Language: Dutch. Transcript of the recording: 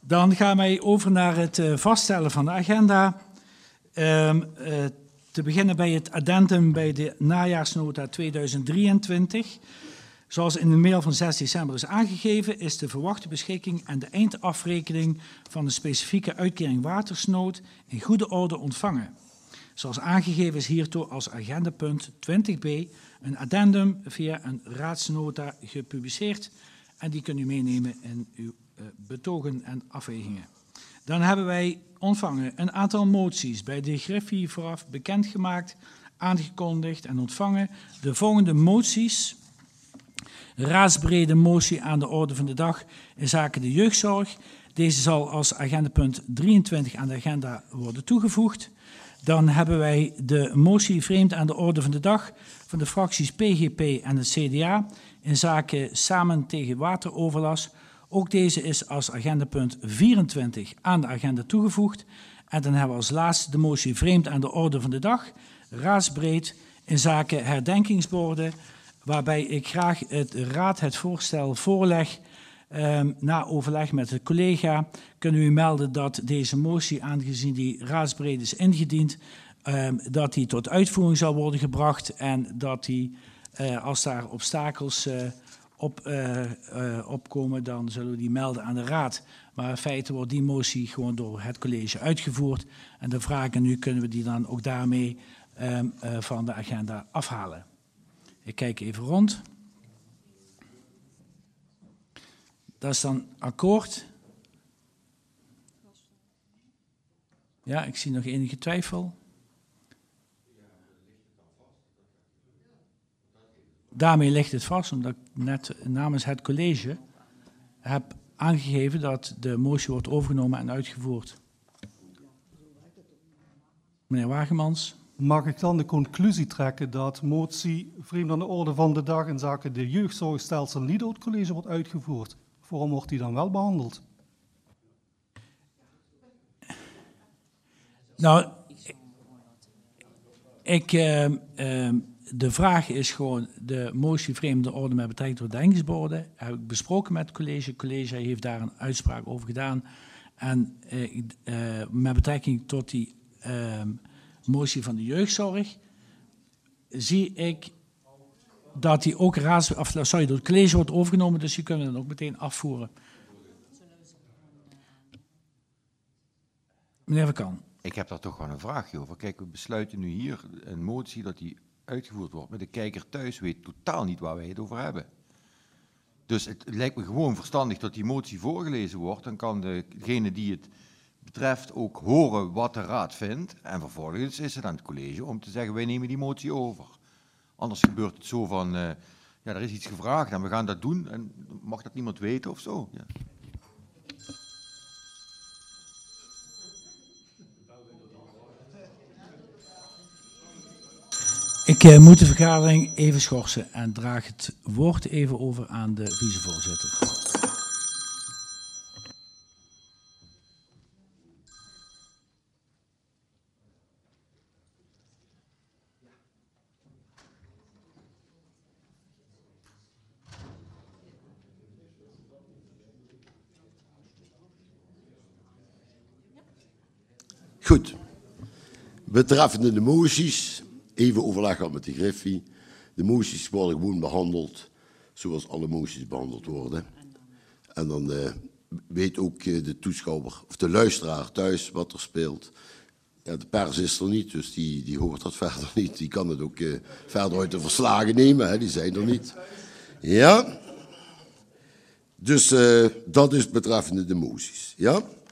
Dan gaan wij over naar het vaststellen van de agenda. Te beginnen bij het addendum bij de najaarsnota 2023. Zoals in de mail van 6 december is aangegeven, is de verwachte beschikking en de eindafrekening van de specifieke uitkering watersnood in goede orde ontvangen. Zoals aangegeven is hiertoe als agendapunt 20b een addendum via een raadsnota gepubliceerd en die kunt u meenemen in uw betogen en afwegingen. Dan hebben wij ontvangen een aantal moties bij de Griffie vooraf bekendgemaakt, aangekondigd en ontvangen. De volgende moties. Raadsbrede motie aan de orde van de dag in zaken de jeugdzorg. Deze zal als agendapunt 23 aan de agenda worden toegevoegd. Dan hebben wij de motie vreemd aan de orde van de dag van de fracties PGP en het CDA in zaken samen tegen wateroverlast. Ook deze is als agendapunt 24 aan de agenda toegevoegd. En dan hebben we als laatste de motie vreemd aan de orde van de dag, raadsbreed in zaken herdenkingsborden, waarbij ik graag het voorstel voorleg. Na overleg met de collega kunnen we u melden dat deze motie, aangezien die raadsbreed is ingediend, dat die tot uitvoering zal worden gebracht en dat die, als daar obstakels opkomen, dan zullen we die melden aan de raad. Maar in feite wordt die motie gewoon door het college uitgevoerd. En de vraag aan u, kunnen we die dan ook daarmee van de agenda afhalen? Ik kijk even rond. Dat is dan akkoord. Ja, ik zie nog enige twijfel. Daarmee ligt het vast, omdat ik net namens het college heb aangegeven dat de motie wordt overgenomen en uitgevoerd. Meneer Wagemans. Mag ik dan de conclusie trekken dat motie vreemd aan de orde van de dag in zaken de jeugdzorgstelsel niet door het college wordt uitgevoerd? Waarom wordt die dan wel behandeld? Nou, de vraag is gewoon de motie vreemde orde met betrekking tot denkingsborden. Heb ik besproken met het college. Het college heeft daar een uitspraak over gedaan. En met betrekking tot die motie van de jeugdzorg zie ik dat die ook door het college wordt overgenomen, dus die kunnen we dan ook meteen afvoeren. Meneer Van Kan. Ik heb daar toch wel een vraagje over. Kijk, we besluiten nu hier een motie dat die uitgevoerd wordt, maar de kijker thuis weet totaal niet waar wij het over hebben. Dus het lijkt me gewoon verstandig dat die motie voorgelezen wordt. Dan kan degene die het betreft ook horen wat de raad vindt. En vervolgens is het aan het college om te zeggen, wij nemen die motie over. Anders gebeurt het zo van, ja, er is iets gevraagd en we gaan dat doen. En mag dat niemand weten of zo? Ja. Ik moet de vergadering even schorsen en draag het woord even over aan de vicevoorzitter. Goed. Betreffende de moties, even overleg gehad met de Griffie. De moties worden gewoon behandeld zoals alle moties behandeld worden. En dan weet ook de toeschouwer of de luisteraar thuis wat er speelt. Ja, de pers is er niet, dus die hoort dat verder niet. Die kan het ook verder uit de verslagen nemen, hè, die zijn er niet. Ja. Dus dat is betreffende de moties. Ja.